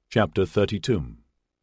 Chapter 32.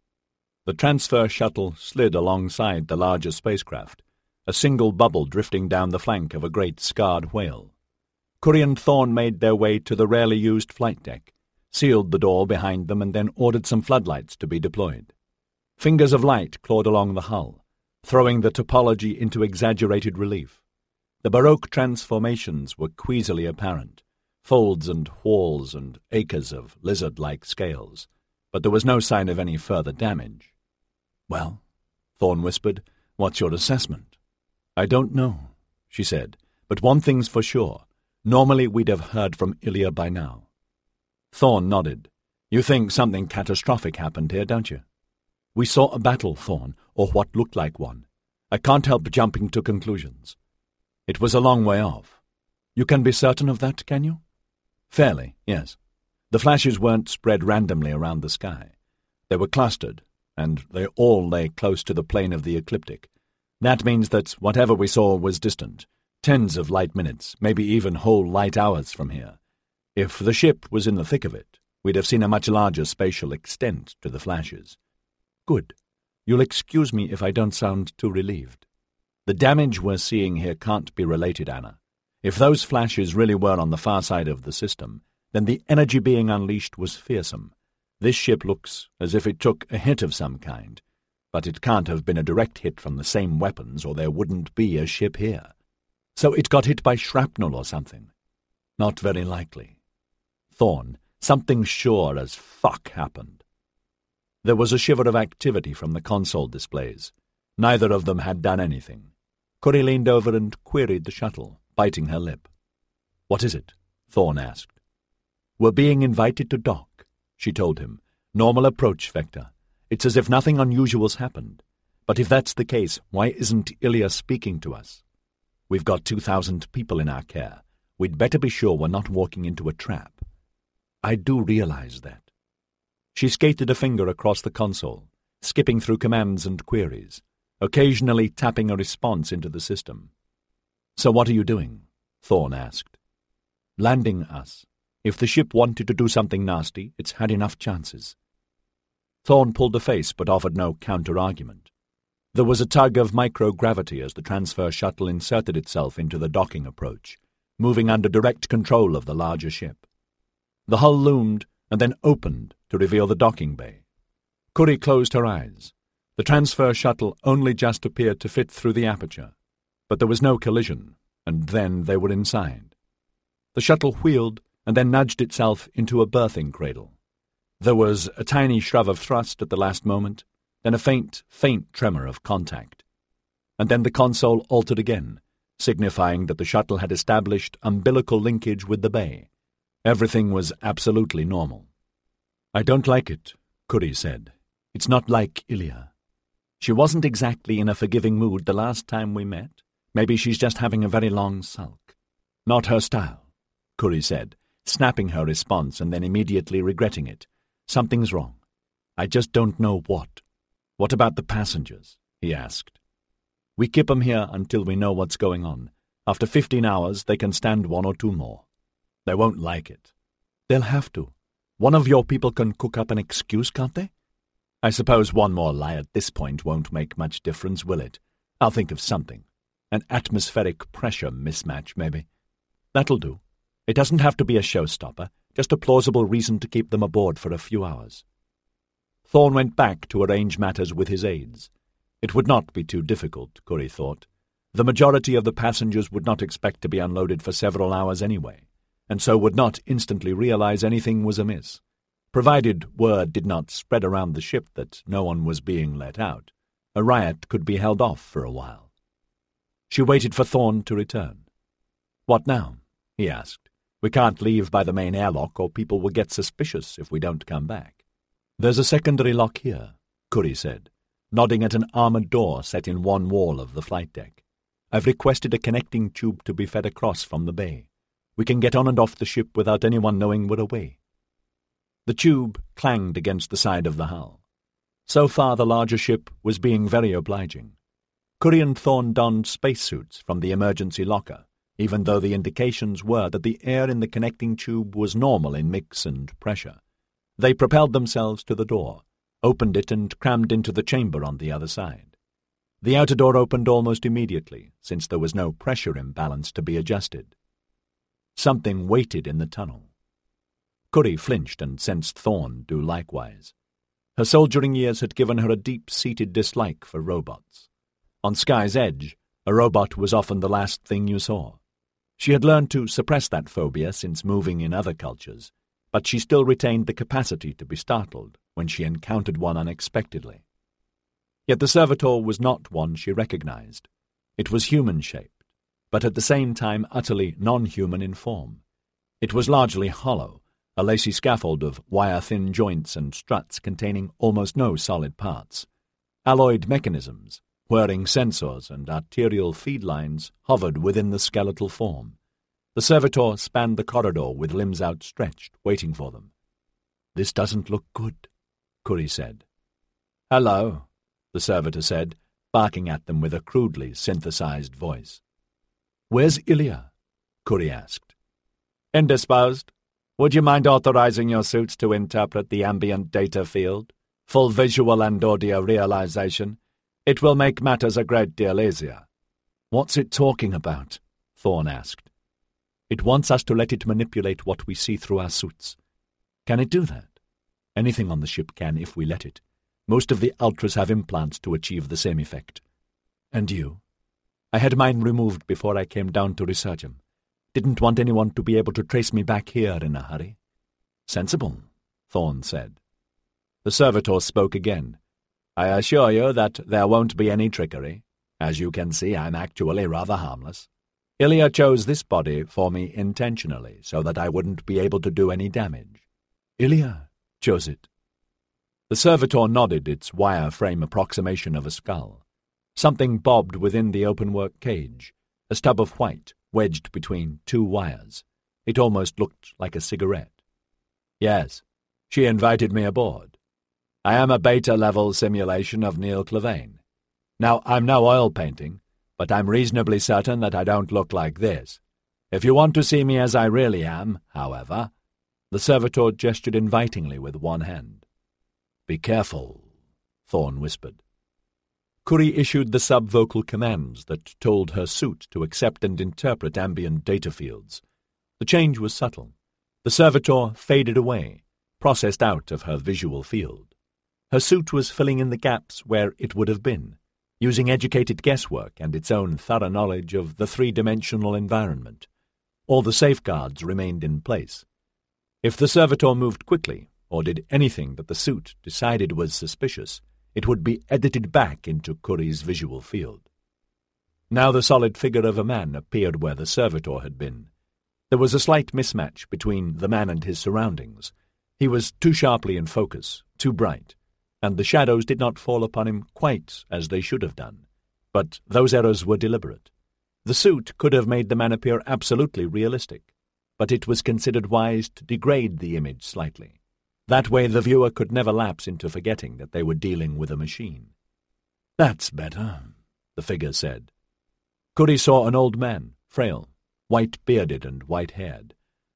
The transfer shuttle slid alongside the larger spacecraft, a single bubble drifting down the flank of a great scarred whale. Curry and Thorne made their way to the rarely used flight deck, sealed the door behind them, and then ordered some floodlights to be deployed. Fingers of light clawed along the hull, throwing the topology into exaggerated relief. The Baroque transformations were queasily apparent, folds and whorls and acres of lizard-like scales, but there was no sign of any further damage. "Well," Thorne whispered, "what's your assessment?" "I don't know," she said, "but one thing's for sure. Normally we'd have heard from Ilya by now." Thorne nodded. "You think something catastrophic happened here, don't you?" "We saw a battle, Thorne, or what looked like one. I can't help jumping to conclusions. It was a long way off." "You can be certain of that, can you?" "Fairly, yes. The flashes weren't spread randomly around the sky. They were clustered, and they all lay close to the plane of the ecliptic. That means that whatever we saw was distant, tens of light minutes, maybe even whole light hours from here. If the ship was in the thick of it, we'd have seen a much larger spatial extent to the flashes." "Good. You'll excuse me if I don't sound too relieved. The damage we're seeing here can't be related, Anna. If those flashes really were on the far side of the system, then the energy being unleashed was fearsome. This ship looks as if it took a hit of some kind, but it can't have been a direct hit from the same weapons, or there wouldn't be a ship here. So it got hit by shrapnel or something." "Not very likely. Thorne, something sure as fuck happened." There was a shiver of activity from the console displays. Neither of them had done anything. Curry leaned over and queried the shuttle, biting her lip. "What is it?" Thorne asked. "We're being invited to dock," she told him. "Normal approach vector. It's as if nothing unusual's happened. But if that's the case, why isn't Ilya speaking to us? We've got 2,000 people in our care. We'd better be sure we're not walking into a trap." "I do realize that." She skated a finger across the console, skipping through commands and queries, occasionally tapping a response into the system. "So what are you doing?" Thorne asked. "Landing us. If the ship wanted to do something nasty, it's had enough chances." Thorne pulled a face but offered no counter-argument. There was a tug of microgravity as the transfer shuttle inserted itself into the docking approach, moving under direct control of the larger ship. The hull loomed and then opened to reveal the docking bay. Curry closed her eyes. The transfer shuttle only just appeared to fit through the aperture, but there was no collision, and then they were inside. The shuttle wheeled and then nudged itself into a berthing cradle. There was a tiny shove of thrust at the last moment, then a faint tremor of contact. And then the console altered again, signifying that the shuttle had established umbilical linkage with the bay. Everything was absolutely normal. "I don't like it," Curry said. "It's not like Ilya. She wasn't exactly in a forgiving mood the last time we met. Maybe she's just having a very long sulk." "Not her style," Curry said, snapping her response and then immediately regretting it. "Something's wrong. I just don't know what." "What about the passengers?" he asked. "We keep 'em here until we know what's going on. After 15 hours, they can stand 1 or 2 more. They won't like it." "They'll have to. One of your people can cook up an excuse, can't they?" "I suppose one more lie at this point won't make much difference, will it? I'll think of something. An atmospheric pressure mismatch, maybe. That'll do. It doesn't have to be a showstopper, just a plausible reason to keep them aboard for a few hours." Thorne went back to arrange matters with his aides. It would not be too difficult, Curry thought. The majority of the passengers would not expect to be unloaded for several hours anyway, and so would not instantly realize anything was amiss. Provided word did not spread around the ship that no one was being let out, a riot could be held off for a while. She waited for Thorne to return. "What now?" he asked. "We can't leave by the main airlock or people will get suspicious if we don't come back." "There's a secondary lock here," Curry said, nodding at an armored door set in one wall of the flight deck. "I've requested a connecting tube to be fed across from the bay. We can get on and off the ship without anyone knowing we're away." The tube clanged against the side of the hull. So far the larger ship was being very obliging. Curry and Thorne donned spacesuits from the emergency locker, even though the indications were that the air in the connecting tube was normal in mix and pressure. They propelled themselves to the door, opened it and crammed into the chamber on the other side. The outer door opened almost immediately, since there was no pressure imbalance to be adjusted. Something waited in the tunnel. Curry flinched and sensed Thorne do likewise. Her soldiering years had given her a deep-seated dislike for robots. On Sky's Edge, a robot was often the last thing you saw. She had learned to suppress that phobia since moving in other cultures, but she still retained the capacity to be startled when she encountered one unexpectedly. Yet the servitor was not one she recognized. It was human-shaped, but at the same time utterly non-human in form. It was largely hollow, a lacy scaffold of wire-thin joints and struts containing almost no solid parts. Alloyed mechanisms, whirring sensors and arterial feed lines hovered within the skeletal form. The servitor spanned the corridor with limbs outstretched, waiting for them. "This doesn't look good," Curry said. "Hello," the servitor said, barking at them with a crudely synthesized voice. "Where's Ilya?" Curry asked. "Indisposed. Would you mind authorizing your suits to interpret the ambient data field? Full visual and audio realization. It will make matters a great deal easier." "What's it talking about?" Thorne asked. "It wants us to let it manipulate what we see through our suits. Can it do that? Anything on the ship can if we let it. Most of the Ultras have implants to achieve the same effect. And you? I had mine removed before I came down to research them. Didn't want anyone to be able to trace me back here in a hurry." "Sensible," Thorne said. The servitor spoke again. "I assure you that there won't be any trickery. As you can see, I'm actually rather harmless. Ilya chose this body for me intentionally so that I wouldn't be able to do any damage." "Ilya chose it?" The servitor nodded its wire-frame approximation of a skull. Something bobbed within the open-work cage, a stub of white wedged between two wires. It almost looked like a cigarette. "Yes, she invited me aboard. I am a beta-level simulation of Neil Clavane. Now, I'm no oil painting, but I'm reasonably certain that I don't look like this. If you want to see me as I really am, however—" The servitor gestured invitingly with one hand. "Be careful," Thorne whispered. Curry issued the sub-vocal commands that told her suit to accept and interpret ambient data fields. The change was subtle. The servitor faded away, processed out of her visual field. Her suit was filling in the gaps where it would have been, using educated guesswork and its own thorough knowledge of the three-dimensional environment. All the safeguards remained in place. If the servitor moved quickly, or did anything that the suit decided was suspicious, it would be edited back into Curry's visual field. Now the solid figure of a man appeared where the servitor had been. There was a slight mismatch between the man and his surroundings. He was too sharply in focus, too bright, and the shadows did not fall upon him quite as they should have done. But those errors were deliberate. The suit could have made the man appear absolutely realistic, but it was considered wise to degrade the image slightly. That way the viewer could never lapse into forgetting that they were dealing with a machine. "That's better," the figure said. Curry saw an old man, frail, white-bearded and white-haired.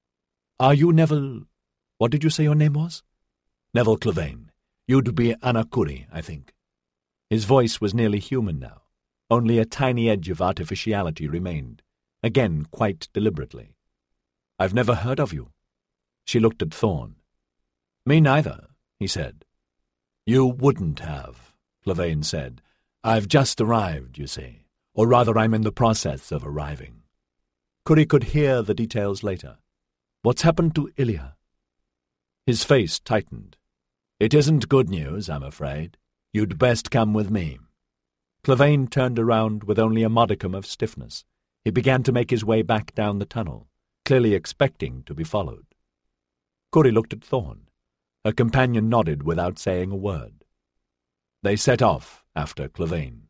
"Are you Neville— What did you say your name was?" "Neville Clavane. You'd be Anna Curry, I think." His voice was nearly human now. Only a tiny edge of artificiality remained, again quite deliberately. "I've never heard of you." She looked at Thorne. "Me neither," he said. "You wouldn't have," Clavane said. "I've just arrived, you see. Or rather, I'm in the process of arriving." Curry could hear the details later. "What's happened to Ilya?" His face tightened. "It isn't good news, I'm afraid. You'd best come with me." Clavane turned around with only a modicum of stiffness. He began to make his way back down the tunnel, clearly expecting to be followed. Curry looked at Thorne. Her companion nodded without saying a word. They set off after Clavane.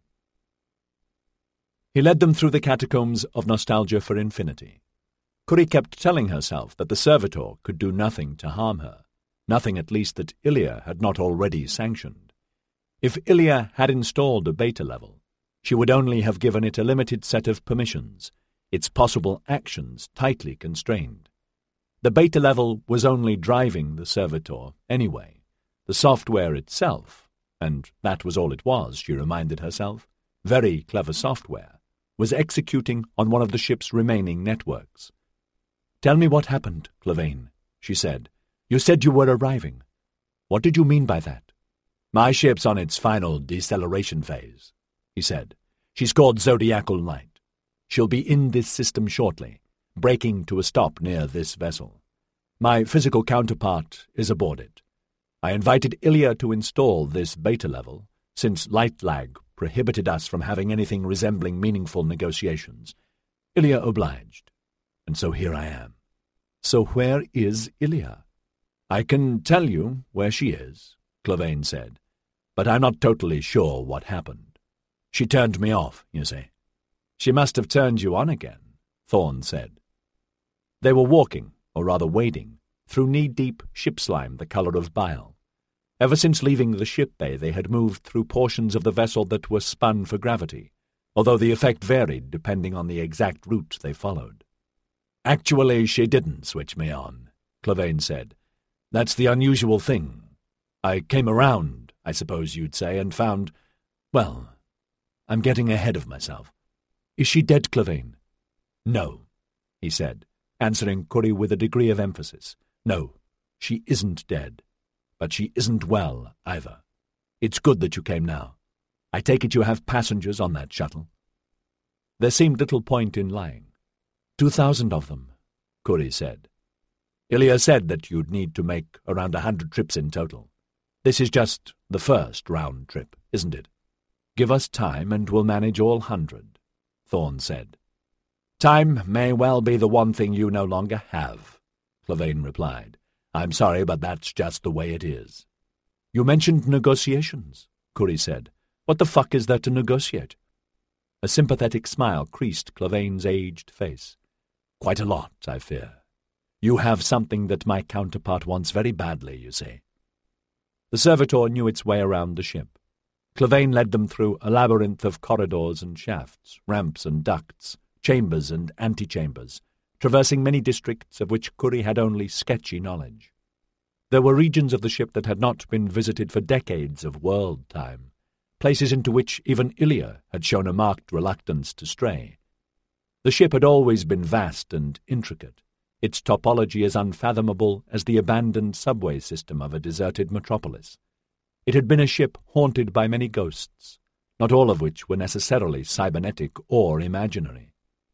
He led them through the catacombs of Nostalgia for Infinity. Curry kept telling herself that the servitor could do nothing to harm her, nothing at least that Ilya had not already sanctioned. If Ilya had installed a beta level, she would only have given it a limited set of permissions, its possible actions tightly constrained. The beta level was only driving the servitor anyway. The software itself, and that was all it was, she reminded herself, very clever software, was executing on one of the ship's remaining networks. "Tell me what happened, Clavane," she said. "You said you were arriving. What did you mean by that?" "My ship's on its final deceleration phase," he said. "She scored zodiacal light. She'll be in this system shortly, braking to a stop near this vessel. My physical counterpart is aboard it. I invited Ilya to install this beta level, since light lag prohibited us from having anything resembling meaningful negotiations. Ilya obliged, and so here I am." "So where is Ilya?" "I can tell you where she is," Clavane said, "but I'm not totally sure what happened. She turned me off, you see." "She must have turned you on again," Thorne said. They were walking, or rather wading, through knee-deep ship slime the colour of bile. Ever since leaving the ship bay they had moved through portions of the vessel that were spun for gravity, although the effect varied depending on the exact route they followed. "Actually, she didn't switch me on," Clavane said. "That's the unusual thing. I came around, I suppose you'd say, and found... well, I'm getting ahead of myself." "Is she dead, Clavane?" "No," he said, answering Curry with a degree of emphasis. "No, she isn't dead. But she isn't well, either. It's good that you came now. I take it you have passengers on that shuttle?" There seemed little point in lying. 2,000 of them, Curry said. "Ilya said that you'd need to make around 100 trips in total. This is just the first round trip, isn't it?" "Give us time and we'll manage all 100, Thorne said. "Time may well be the one thing you no longer have," Clavane replied. "I'm sorry, but that's just the way it is." "You mentioned negotiations," Curry said. "What the fuck is there to negotiate?" A sympathetic smile creased Clavane's aged face. "Quite a lot, I fear. You have something that my counterpart wants very badly, you see." The servitor knew its way around the ship. Clavane led them through a labyrinth of corridors and shafts, ramps and ducts, chambers and antechambers, traversing many districts of which Curry had only sketchy knowledge. There were regions of the ship that had not been visited for decades of world time, places into which even Ilya had shown a marked reluctance to stray. The ship had always been vast and intricate, its topology as unfathomable as the abandoned subway system of a deserted metropolis. It had been a ship haunted by many ghosts, not all of which were necessarily cybernetic or imaginary.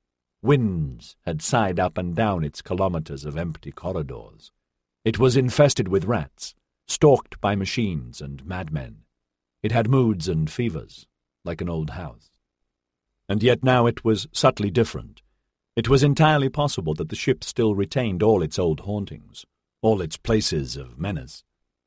Winds had sighed up and down its kilometers of empty corridors. It was infested with rats, stalked by machines and madmen. It had moods and fevers, like an old house. And yet now it was subtly different. It was entirely possible that the ship still retained all its old hauntings, all its places of menace.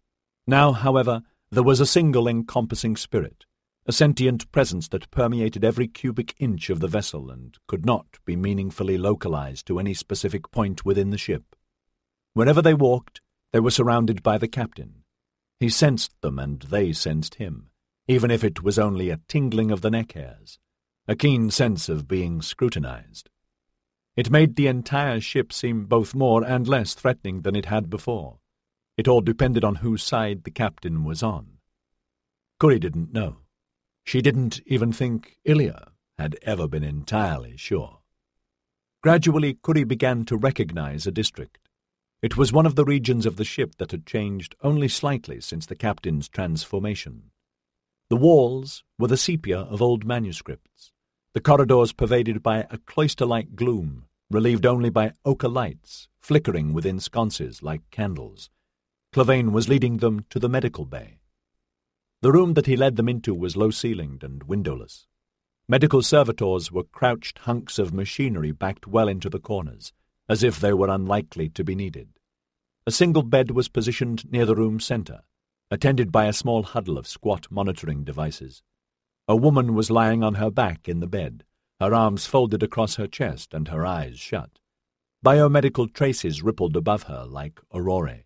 Now, however, there was a single encompassing spirit, a sentient presence that permeated every cubic inch of the vessel and could not be meaningfully localized to any specific point within the ship. Wherever they walked, they were surrounded by the captain. He sensed them and they sensed him, even if it was only a tingling of the neck hairs, a keen sense of being scrutinized. It made the entire ship seem both more and less threatening than it had before. It all depended on whose side the captain was on. Curry didn't know. She didn't even think Ilya had ever been entirely sure. Gradually, Curry began to recognize a district. It was one of the regions of the ship that had changed only slightly since the captain's transformation. The walls were the sepia of old manuscripts, the corridors pervaded by a cloister-like gloom, relieved only by ochre lights flickering within sconces like candles. Clavane was leading them to the medical bay. The room that he led them into was low-ceilinged and windowless. Medical servitors were crouched hunks of machinery backed well into the corners, as if they were unlikely to be needed. A single bed was positioned near the room's center, attended by a small huddle of squat monitoring devices. A woman was lying on her back in the bed, her arms folded across her chest and her eyes shut. Biomedical traces rippled above her like aurorae.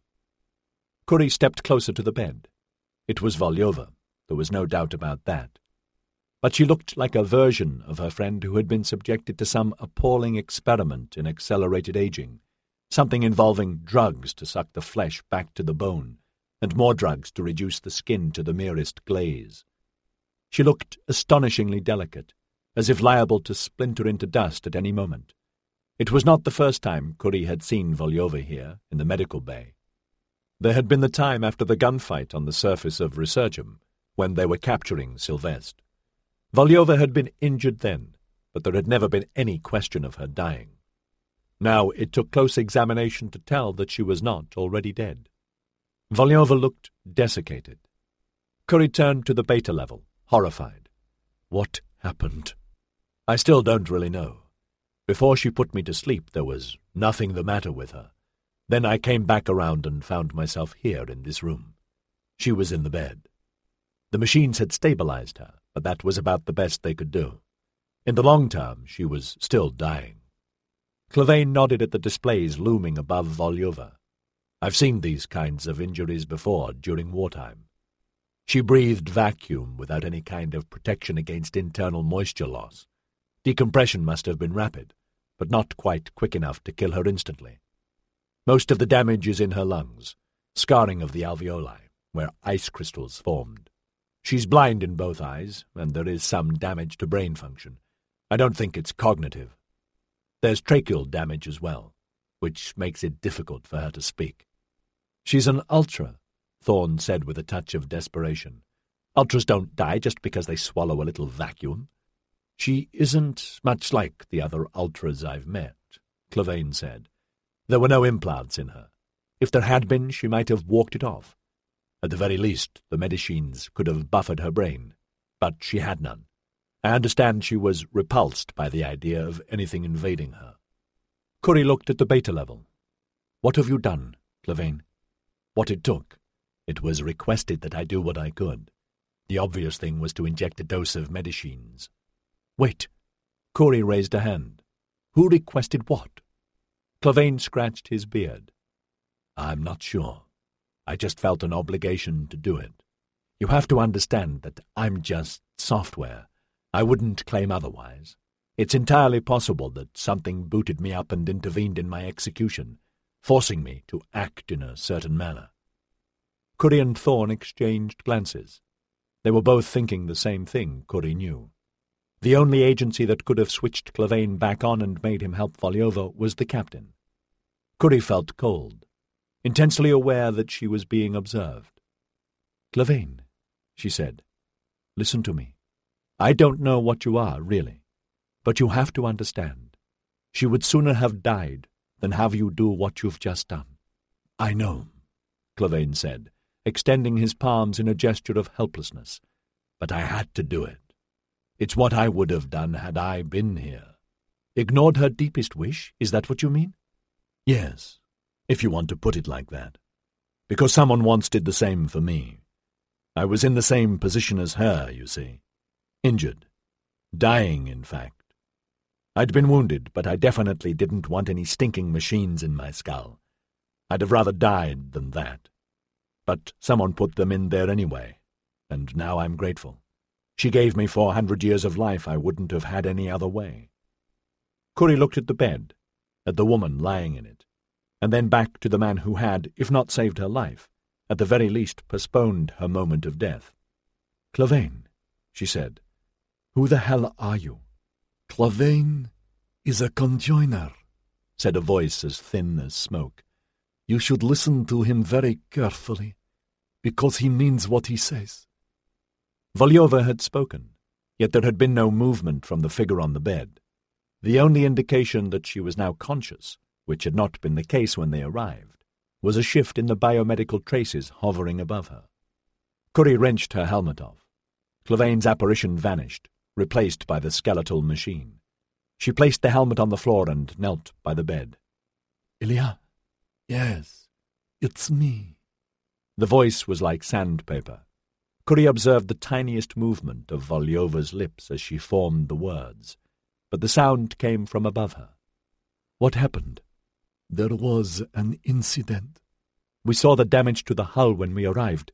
Curry stepped closer to the bed. It was Volyova, there was no doubt about that. But she looked like a version of her friend who had been subjected to some appalling experiment in accelerated aging, something involving drugs to suck the flesh back to the bone, and more drugs to reduce the skin to the merest glaze. She looked astonishingly delicate, as if liable to splinter into dust at any moment. It was not the first time Curie had seen Volyova here, in the medical bay. There had been the time after the gunfight on the surface of Resurgam, when they were capturing Sylvestre. Volyova had been injured then, but there had never been any question of her dying. Now it took close examination to tell that she was not already dead. Volyova looked desiccated. Curie turned to the beta level, horrified. What happened? I still don't really know. Before she put me to sleep, there was nothing the matter with her. Then I came back around and found myself here in this room. She was in the bed. The machines had stabilized her, but that was about the best they could do. In the long term, she was still dying. Clavane nodded at the displays looming above Volyova. I've seen these kinds of injuries before during wartime. She breathed vacuum without any kind of protection against internal moisture loss. Decompression must have been rapid, but not quite quick enough to kill her instantly. Most of the damage is in her lungs, scarring of the alveoli, where ice crystals formed. She's blind in both eyes, and there is some damage to brain function. I don't think it's cognitive. There's tracheal damage as well, which makes it difficult for her to speak. She's an ultra, Thorne said with a touch of desperation. Ultras don't die just because they swallow a little vacuum. She isn't much like the other ultras I've met, Clavane said. There were no implants in her. If there had been, she might have walked it off. At the very least, the medicines could have buffered her brain, but she had none. I understand she was repulsed by the idea of anything invading her. Curie looked at the beta level. What have you done, Clavane? What it took. It was requested that I do what I could. The obvious thing was to inject a dose of medicines. Wait. Curie raised a hand. Who requested what? Clavane scratched his beard. I'm not sure. I just felt an obligation to do it. You have to understand that I'm just software. I wouldn't claim otherwise. It's entirely possible that something booted me up and intervened in my execution, forcing me to act in a certain manner. Curie and Thorne exchanged glances. They were both thinking the same thing, Curie knew. The only agency that could have switched Clavane back on and made him help Volyova was the captain. Curie felt cold, intensely aware that she was being observed. Clavane, she said, listen to me. I don't know what you are, really, but you have to understand. She would sooner have died than have you do what you've just done. I know, Clavane said, extending his palms in a gesture of helplessness, but I had to do it. It's what I would have done had I been here. Ignored her deepest wish, is that what you mean? Yes, if you want to put it like that. Because someone once did the same for me. I was in the same position as her, you see. Injured. Dying, in fact. I'd been wounded, but I definitely didn't want any stinking machines in my skull. I'd have rather died than that. But someone put them in there anyway, and now I'm grateful. She gave me 400 years of life I wouldn't have had any other way. Curie looked at the bed, at the woman lying in it, and then back to the man who had, if not saved her life, at the very least postponed her moment of death. Clavane, she said, who the hell are you? Clavane is a conjoiner, said a voice as thin as smoke. You should listen to him very carefully, because he means what he says. Volyova had spoken, yet there had been no movement from the figure on the bed. The only indication that she was now conscious, which had not been the case when they arrived, was a shift in the biomedical traces hovering above her. Curie wrenched her helmet off. Clavane's apparition vanished, replaced by the skeletal machine. She placed the helmet on the floor and knelt by the bed. Ilya? Yes, it's me. The voice was like sandpaper. Curie observed the tiniest movement of Volyova's lips as she formed the words, but the sound came from above her. What happened? There was an incident. We saw the damage to the hull when we arrived.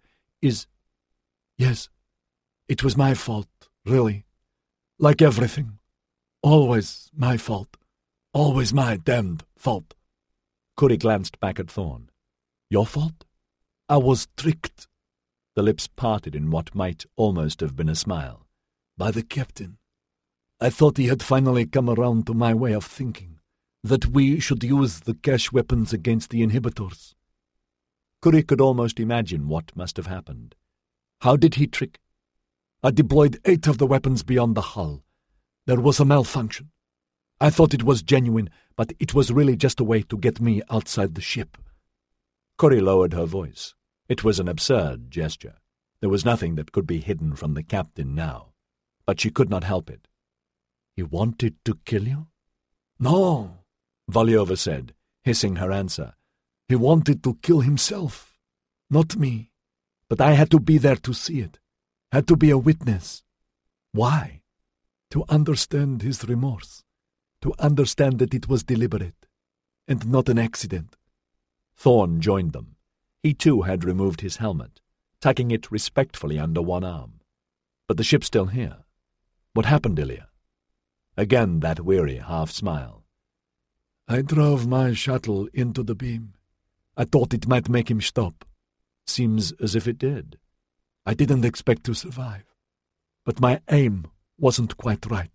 Yes, it was my fault, really. Like everything. Always my fault. Always my damned fault. Kuri glanced back at Thorn. "Your fault? I was tricked." The lips parted in what might almost have been a smile. "By the captain. I thought he had finally come around to my way of thinking, that we should use the cache weapons against the inhibitors." Kuri could almost imagine what must have happened. How did he trick? "I deployed 8 of the weapons beyond the hull. There was a malfunction. I thought it was genuine, but it was really just a way to get me outside the ship." Kuri lowered her voice. It was an absurd gesture. There was nothing that could be hidden from the captain now. But she could not help it. "He wanted to kill you?" "No," Volyova said, hissing her answer. "He wanted to kill himself, not me. But I had to be there to see it, had to be a witness." "Why?" "To understand his remorse, to understand that it was deliberate, and not an accident." Thorn joined them. He too had removed his helmet, tucking it respectfully under one arm. "But the ship's still here. What happened, Ilya?" Again that weary half-smile. "I drove my shuttle into the beam. I thought it might make him stop. Seems as if it did. I didn't expect to survive. But my aim wasn't quite right."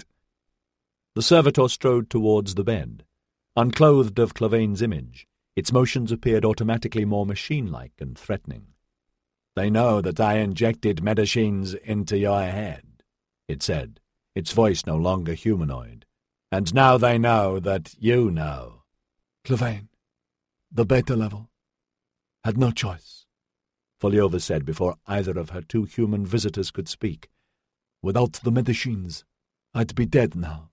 The servitor strode towards the bed. Unclothed of Clavain's image, its motions appeared automatically more machine-like and threatening. "They know that I injected medicines into your head," it said, its voice no longer humanoid. "And now they know that you know." "Clavain, the beta level. Had no choice," Volyova said before either of her 2 human visitors could speak. "Without the medicines, I'd be dead now.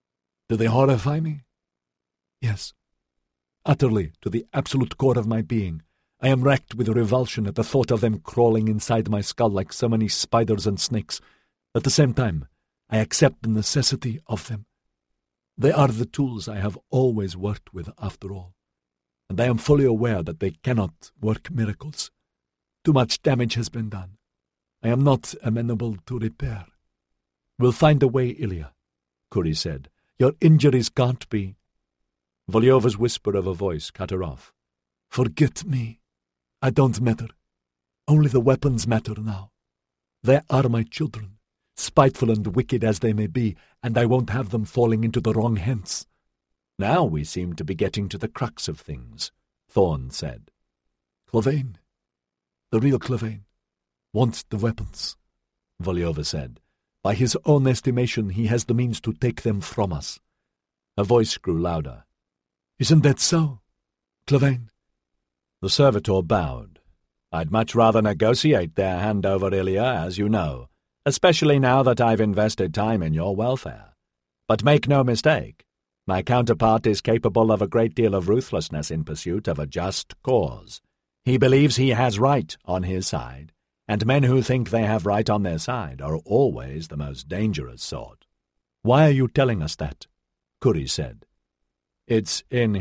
Do they horrify me? Yes. Utterly, to the absolute core of my being, I am racked with revulsion at the thought of them crawling inside my skull like so many spiders and snakes. At the same time, I accept the necessity of them. They are the tools I have always worked with, after all, and I am fully aware that they cannot work miracles. Too much damage has been done. I am not amenable to repair." "We'll find a way, Ilya," Kuri said. "Your injuries can't be—" Volyova's whisper of a voice cut her off. "Forget me. I don't matter. Only the weapons matter now. They are my children, spiteful and wicked as they may be, and I won't have them falling into the wrong hands." "Now we seem to be getting to the crux of things," Thorn said. "Clavain, the real Clavain, wants the weapons," Volyova said. "By his own estimation, he has the means to take them from us." Her voice grew louder. "Isn't that so, Clavain?" The servitor bowed. "I'd much rather negotiate their handover, Ilya, as you know, especially now that I've invested time in your welfare. But make no mistake, my counterpart is capable of a great deal of ruthlessness in pursuit of a just cause. He believes he has right on his side, and men who think they have right on their side are always the most dangerous sort." "Why are you telling us that?" Kuri said. "It's in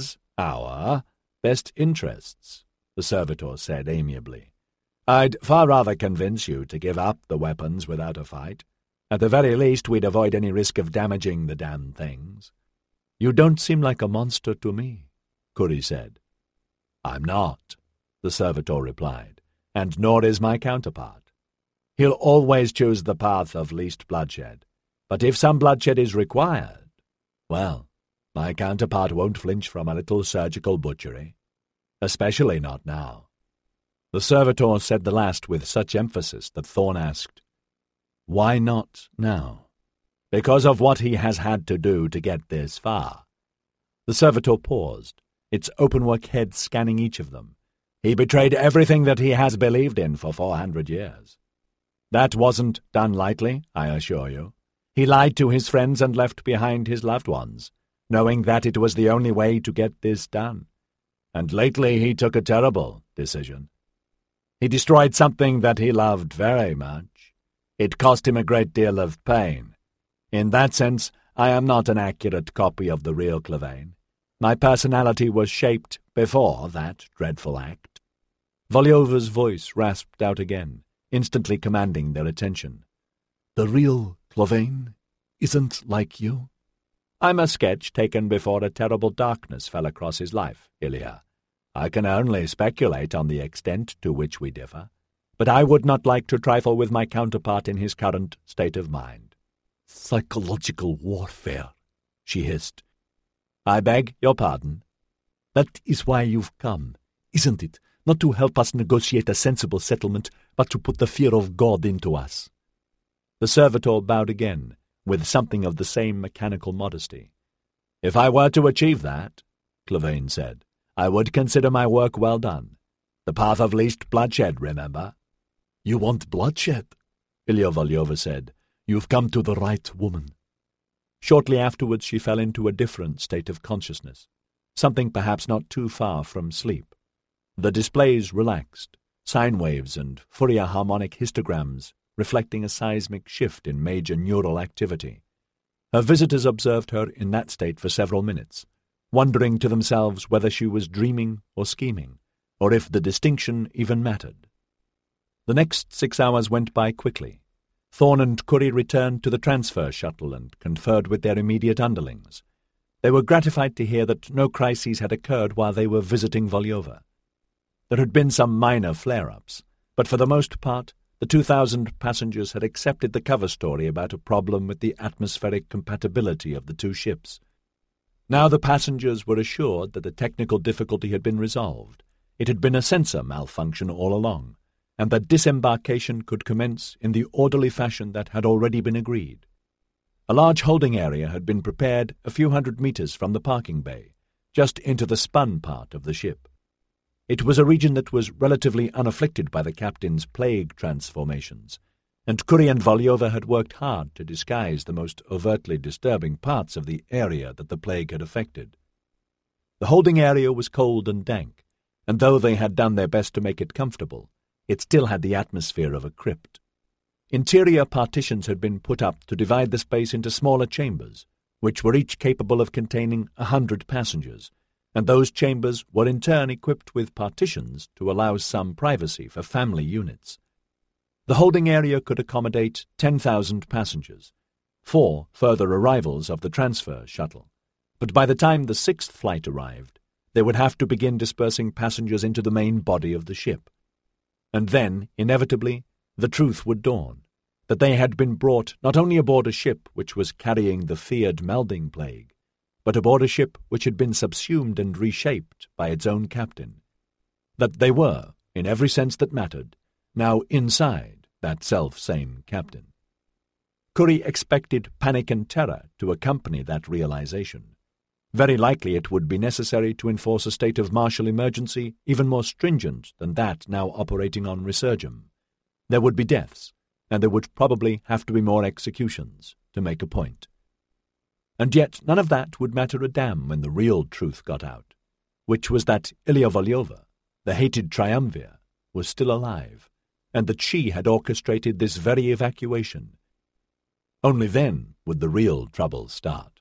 our best interests," the servitor said amiably. "I'd far rather convince you to give up the weapons without a fight. At the very least, we'd avoid any risk of damaging the damn things." "You don't seem like a monster to me," Kuri said. "I'm not," the servitor replied, "and nor is my counterpart. He'll always choose the path of least bloodshed, but if some bloodshed is required, well, my counterpart won't flinch from a little surgical butchery. Especially not now." The servitor said the last with such emphasis that Thorn asked, "Why not now?" "Because of what he has had to do to get this far." The servitor paused, its open-work head scanning each of them. "He betrayed everything that he has believed in for 400 years. That wasn't done lightly, I assure you. He lied to his friends and left behind his loved ones, knowing that it was the only way to get this done. And lately he took a terrible decision. He destroyed something that he loved very much. It cost him a great deal of pain. In that sense, I am not an accurate copy of the real Clavain. My personality was shaped before that dreadful act." Volyova's voice rasped out again, instantly commanding their attention. "The real Clavain isn't like you?" I'm a sketch taken before a terrible darkness fell across his life, Ilya. I can only speculate on the extent to which we differ, but I would not like to trifle with my counterpart in his current state of mind." "Psychological warfare," she hissed. "I beg your pardon." "That is why you've come, isn't it? Not to help us negotiate a sensible settlement, but to put the fear of God into us." The servitor bowed again, with something of the same mechanical modesty. "If I were to achieve that," Clavane said, "I would consider my work well done. The path of least bloodshed, remember." "You want bloodshed?" Ilya Volyova said. "You've come to the right woman." Shortly afterwards she fell into a different state of consciousness, something perhaps not too far from sleep. The displays relaxed, sine waves and Fourier harmonic histograms reflecting a seismic shift in major neural activity. Her visitors observed her in that state for several minutes, wondering to themselves whether she was dreaming or scheming, or if the distinction even mattered. The next 6 hours went by quickly. Thorne and Curry returned to the transfer shuttle and conferred with their immediate underlings. They were gratified to hear that no crises had occurred while they were visiting Volyova. There had been some minor flare-ups, but for the most part, the 2,000 passengers had accepted the cover story about a problem with the atmospheric compatibility of the two ships. Now the passengers were assured that the technical difficulty had been resolved. It had been a sensor malfunction all along, and that disembarkation could commence in the orderly fashion that had already been agreed. A large holding area had been prepared a few hundred meters from the parking bay, just into the spun part of the ship. It was a region that was relatively unafflicted by the captain's plague transformations, and Curry and Volyova had worked hard to disguise the most overtly disturbing parts of the area that the plague had affected. The holding area was cold and dank, and though they had done their best to make it comfortable, it still had the atmosphere of a crypt. Interior partitions had been put up to divide the space into smaller chambers, which were each capable of containing 100 passengers, and those chambers were in turn equipped with partitions to allow some privacy for family units. The holding area could accommodate 10,000 passengers, 4 further arrivals of the transfer shuttle, but by the time the 6th flight arrived, they would have to begin dispersing passengers into the main body of the ship. And then, inevitably, the truth would dawn, that they had been brought not only aboard a ship which was carrying the feared melding plague, but aboard a ship which had been subsumed and reshaped by its own captain. That they were, in every sense that mattered, now inside that self-same captain. Curry expected panic and terror to accompany that realization. Very likely it would be necessary to enforce a state of martial emergency even more stringent than that now operating on Resurgam. There would be deaths, and there would probably have to be more executions to make a point. And yet none of that would matter a damn when the real truth got out, which was that Ilya Volyova, the hated triumvir, was still alive, and that she had orchestrated this very evacuation. Only then would the real trouble start.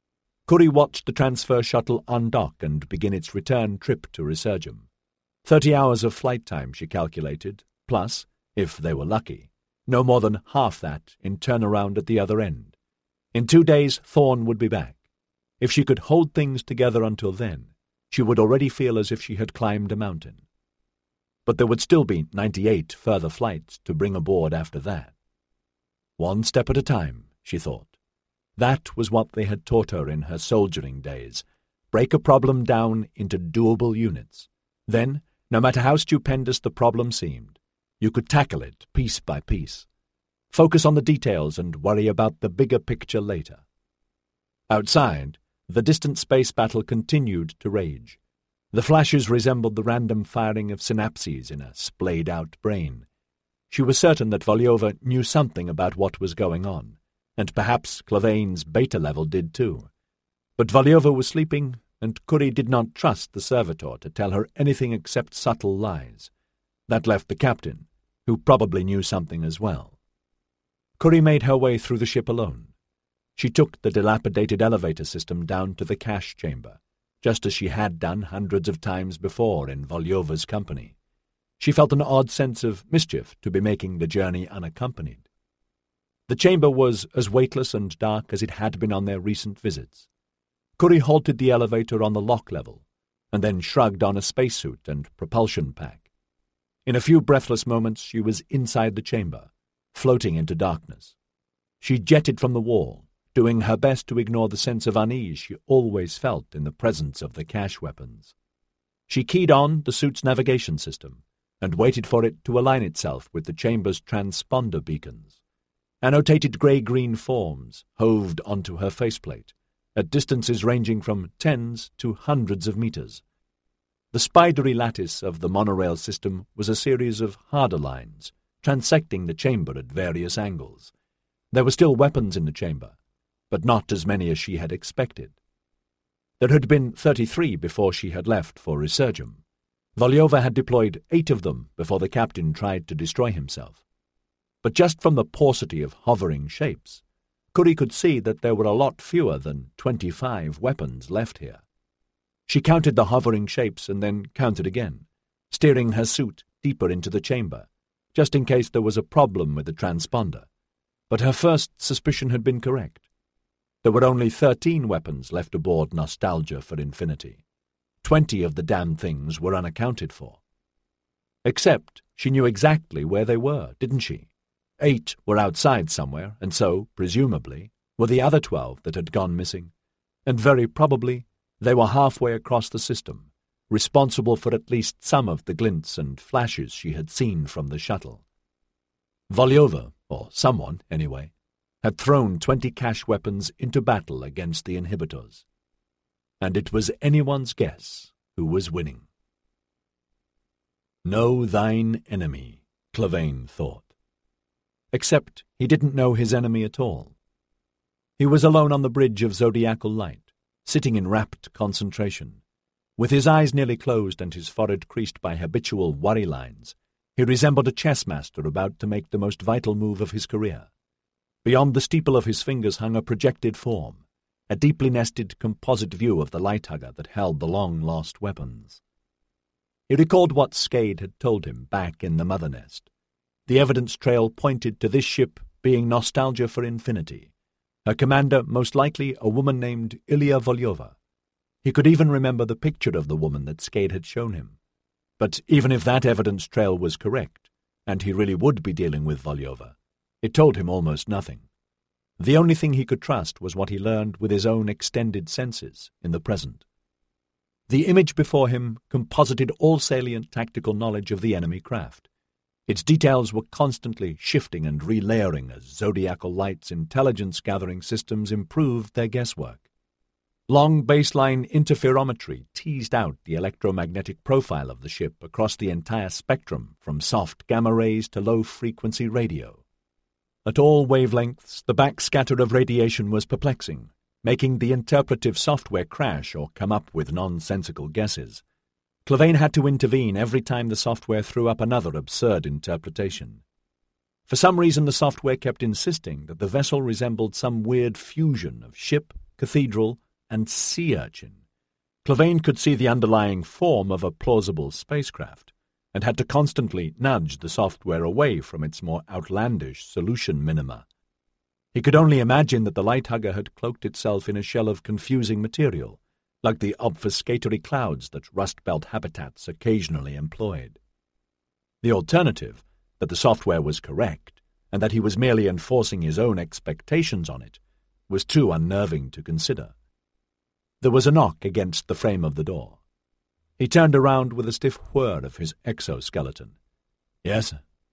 Curry watched the transfer shuttle undock and begin its return trip to Resurgam. 30 hours of flight time, she calculated, plus, if they were lucky, no more than half that in turnaround at the other end. In 2 days, Thorne would be back. If she could hold things together until then, she would already feel as if she had climbed a mountain. But there would still be 98 further flights to bring aboard after that. One step at a time, she thought. That was what they had taught her in her soldiering days. Break a problem down into doable units. Then, no matter how stupendous the problem seemed, you could tackle it piece by piece. Focus on the details and worry about the bigger picture later. Outside, the distant space battle continued to rage. The flashes resembled the random firing of synapses in a splayed-out brain. She was certain that Volyova knew something about what was going on, and perhaps Clavane's beta level did too. But Volyova was sleeping, and Curry did not trust the servitor to tell her anything except subtle lies. That left the captain, who probably knew something as well. Curry made her way through the ship alone. She took the dilapidated elevator system down to the cash chamber, just as she had done hundreds of times before in Volyova's company. She felt an odd sense of mischief to be making the journey unaccompanied. The chamber was as weightless and dark as it had been on their recent visits. Curry halted the elevator on the lock level, and then shrugged on a spacesuit and propulsion pack. In a few breathless moments she was inside the chamber, floating into darkness. She jetted from the wall, doing her best to ignore the sense of unease she always felt in the presence of the cache weapons. She keyed on the suit's navigation system and waited for it to align itself with the chamber's transponder beacons. Annotated grey-green forms hoved onto her faceplate, at distances ranging from tens to hundreds of meters. The spidery lattice of the monorail system was a series of harder lines, transecting the chamber at various angles. There were still weapons in the chamber, but not as many as she had expected. There had been 33 before she had left for Resurgam. Volyova had deployed 8 of them before the captain tried to destroy himself. But just from the paucity of hovering shapes, Curry could see that there were a lot fewer than 25 weapons left here. She counted the hovering shapes and then counted again, steering her suit deeper into the chamber, just in case there was a problem with the transponder. But her first suspicion had been correct. There were only 13 weapons left aboard Nostalgia for Infinity. 20 of the damn things were unaccounted for. Except she knew exactly where they were, didn't she? 8 were outside somewhere, and so, presumably, were the other 12 that had gone missing, and very probably they were halfway across the system, responsible for at least some of the glints and flashes she had seen from the shuttle. Volyova, or someone anyway, had thrown 20 cache weapons into battle against the inhibitors. And it was anyone's guess who was winning. Know thine enemy, Clavane thought. Except he didn't know his enemy at all. He was alone on the bridge of zodiacal light, sitting in rapt concentration. With his eyes nearly closed and his forehead creased by habitual worry lines, he resembled a chess master about to make the most vital move of his career. Beyond the steeple of his fingers hung a projected form, a deeply nested composite view of the light-hugger that held the long-lost weapons. He recalled what Skade had told him back in the Mother Nest. The evidence trail pointed to this ship being Nostalgia for Infinity, her commander most likely a woman named Ilya Volyova. He could even remember the picture of the woman that Skade had shown him. But even if that evidence trail was correct, and he really would be dealing with Volyova, it told him almost nothing. The only thing he could trust was what he learned with his own extended senses in the present. The image before him composited all salient tactical knowledge of the enemy craft. Its details were constantly shifting and relayering as Zodiacal Light's intelligence-gathering systems improved their guesswork. Long baseline interferometry teased out the electromagnetic profile of the ship across the entire spectrum from soft gamma rays to low-frequency radio. At all wavelengths, the backscatter of radiation was perplexing, making the interpretive software crash or come up with nonsensical guesses. Clavane had to intervene every time the software threw up another absurd interpretation. For some reason, the software kept insisting that the vessel resembled some weird fusion of ship, cathedral, and sea urchin. Clavane could see the underlying form of a plausible spacecraft, and had to constantly nudge the software away from its more outlandish solution minima. He could only imagine that the light-hugger had cloaked itself in a shell of confusing material, like the obfuscatory clouds that Rust Belt habitats occasionally employed. The alternative, that the software was correct, and that he was merely enforcing his own expectations on it, was too unnerving to consider. There was a knock against the frame of the door. He turned around with a stiff whir of his exoskeleton. "Yes?"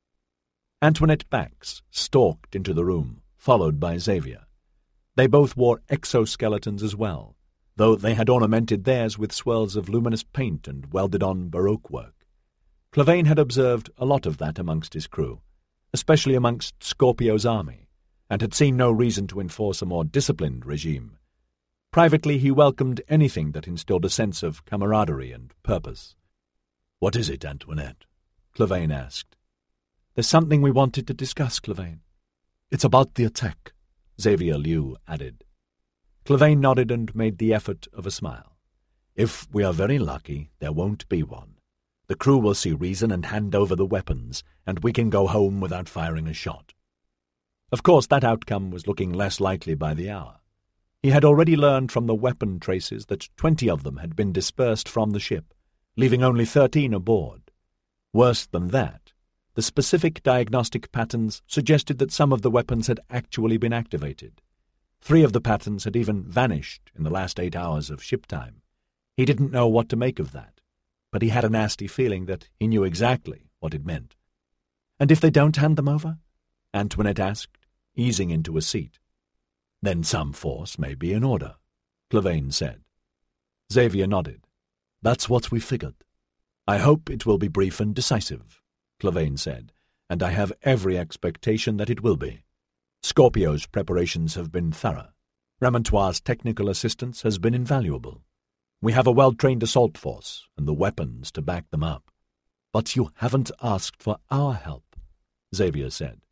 Antoinette Bax stalked into the room, followed by Xavier. They both wore exoskeletons as well, though they had ornamented theirs with swirls of luminous paint and welded-on Baroque work. Clavane had observed a lot of that amongst his crew, especially amongst Scorpio's army, and had seen no reason to enforce a more disciplined regime. Privately, he welcomed anything that instilled a sense of camaraderie and purpose. "What is it, Antoinette?" Clavane asked. "There's something we wanted to discuss, Clavane." "It's about the attack," Xavier Liu added. Clavane nodded and made the effort of a smile. "If we are very lucky, there won't be one. The crew will see reason and hand over the weapons, and we can go home without firing a shot." Of course, that outcome was looking less likely by the hour. He had already learned from the weapon traces that 20 of them had been dispersed from the ship, leaving only 13 aboard. Worse than that, the specific diagnostic patterns suggested that some of the weapons had actually been activated. 3 of the patterns had even vanished in the last 8 hours of ship time. He didn't know what to make of that, but he had a nasty feeling that he knew exactly what it meant. "And if they don't hand them over?" Antoinette asked, easing into a seat. "Then some force may be in order," Clavane said. Xavier nodded. "That's what we figured. I hope it will be brief and decisive," Clavane said, "and I have every expectation that it will be. Scorpio's preparations have been thorough. Remontoir's technical assistance has been invaluable. We have a well-trained assault force and the weapons to back them up." "But you haven't asked for our help," Xavier said.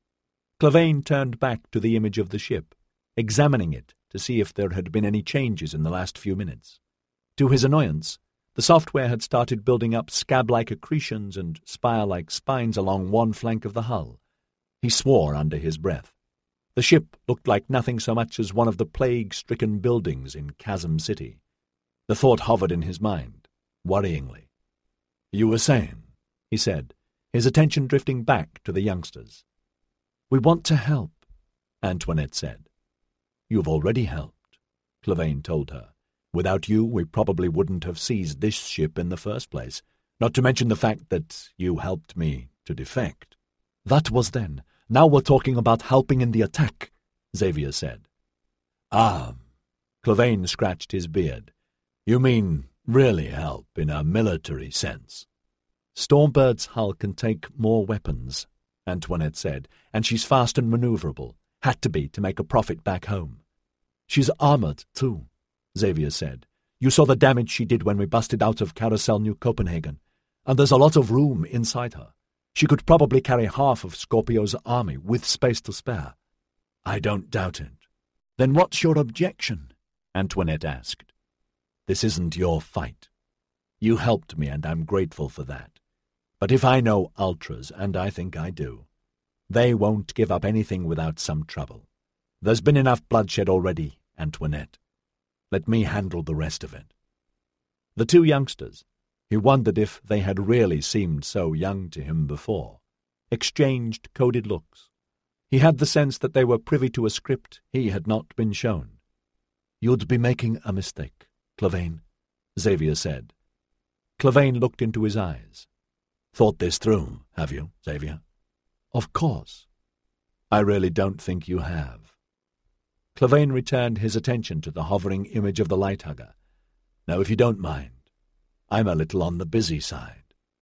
Clavane turned back to the image of the ship, examining it to see if there had been any changes in the last few minutes. To his annoyance, the software had started building up scab-like accretions and spire-like spines along one flank of the hull. He swore under his breath. The ship looked like nothing so much as one of the plague-stricken buildings in Chasm City. The thought hovered in his mind, worryingly. "You were saying," he said, his attention drifting back to the youngsters. "We want to help," Antoinette said. "You've already helped," Clavane told her. "Without you, we probably wouldn't have seized this ship in the first place, not to mention the fact that you helped me to defect." "That was then. Now we're talking about helping in the attack," Xavier said. "Ah," Clavane scratched his beard. "You mean really help in a military sense." "Stormbird's hull can take more weapons," Antoinette said, "and she's fast and maneuverable. Had to be to make a profit back home." "She's armored, too," Xavier said. "You saw the damage she did when we busted out of Carousel New Copenhagen, and there's a lot of room inside her. She could probably carry half of Scorpio's army with space to spare." "I don't doubt it." "Then what's your objection?" Antoinette asked. "This isn't your fight. You helped me, and I'm grateful for that. But if I know Ultras, and I think I do, they won't give up anything without some trouble. There's been enough bloodshed already, Antoinette. Let me handle the rest of it." The 2 youngsters, he wondered if they had really seemed so young to him before, exchanged coded looks. He had the sense that they were privy to a script he had not been shown. "You'd be making a mistake, Clavane," Xavier said. Clavane looked into his eyes. "Thought this through, have you, Xavier?" "Of course." "I really don't think you have." Clavane returned his attention to the hovering image of the light hugger. "Now, if you don't mind, I'm a little on the busy side."